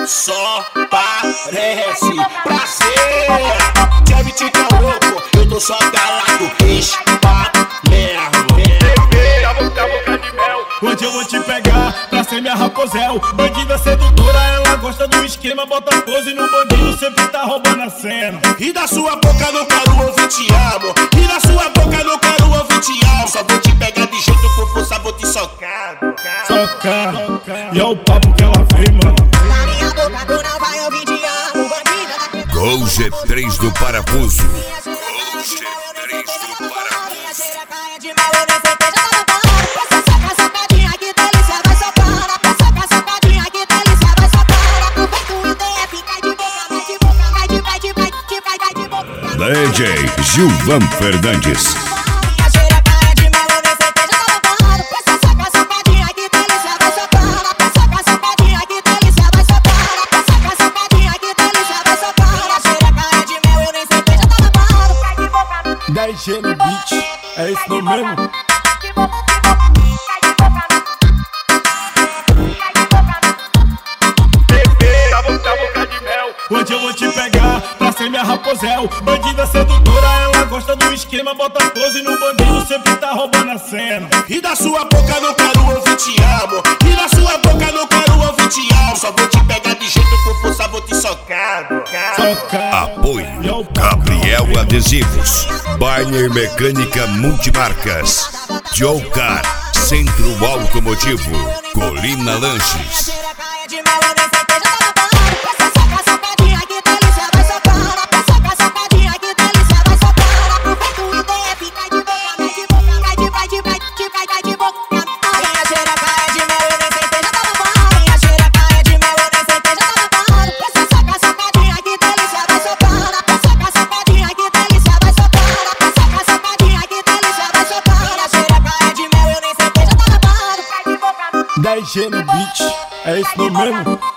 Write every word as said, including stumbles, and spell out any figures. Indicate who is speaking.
Speaker 1: só parece prazer. Deve te dar louco, eu tô só calado, espalhando.
Speaker 2: Bebê, a boca, a boca de mel. Hoje eu vou te pegar pra ser minha raposel. Bandida sedutora, ela gosta do esquema. Bota pose no bandido, sempre tá roubando a cena.
Speaker 1: E da sua boca não quero ouvir te amo. E da sua boca não quero ouvir te amo. Só vou te pegar de jeito com força, vou te socar.
Speaker 2: Socar, e é o papo que ela vem, mano.
Speaker 3: Na minha boca tu não vai ouvir te amo, bandida.
Speaker 4: Gol G três do parafuso.
Speaker 3: Gol
Speaker 4: G três do parafuso. D J Gilvan Fernandes.
Speaker 2: dez G no beat, é isso não mesmo? Bebê, a boca, a boca de mel. Hoje eu vou te pegar pra ser minha raposel. Bandida sedutora, ela gosta do esquema. Bota pose no bandido, sempre tá roubando a cena.
Speaker 1: E da sua boca não quero ouvir te amo. E da sua boca não quero ouvir te amo. Só vou te pegar de jeito com força, vou te socar.
Speaker 2: Socar.
Speaker 4: Apoio Gabriel Adesivos, Bainer Mecânica Multimarcas, Jocar Centro Automotivo, Colina Lanches.
Speaker 2: dez G no beat, é isso não mesmo?